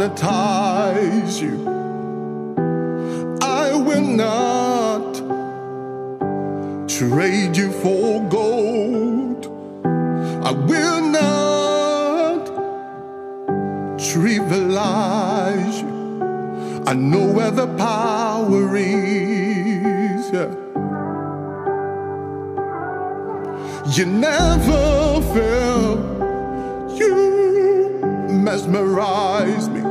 monetize you. I will not trade you for gold. I will not trivialize you. I know where the power is, yeah. You never fail, you mesmerize me.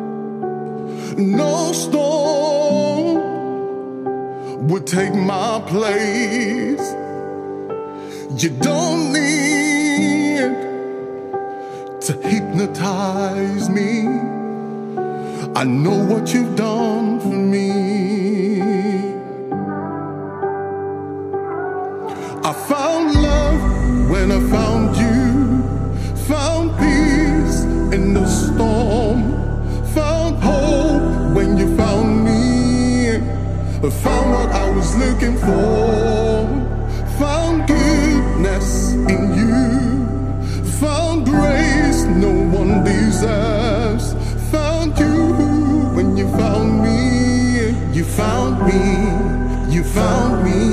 No storm would take my place. You don't need to hypnotize me. I know what you've done for me. I found love when I found you, found peace in the storm, found hope when you found me, found what I was looking for, found goodness in you, found grace no one deserves, found you when you found me, you found me, you found me.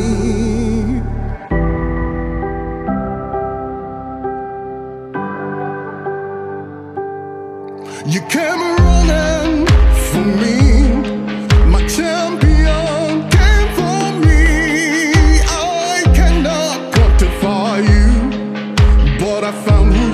You came running for me, my champion came for me. I cannot quantify you, but I found who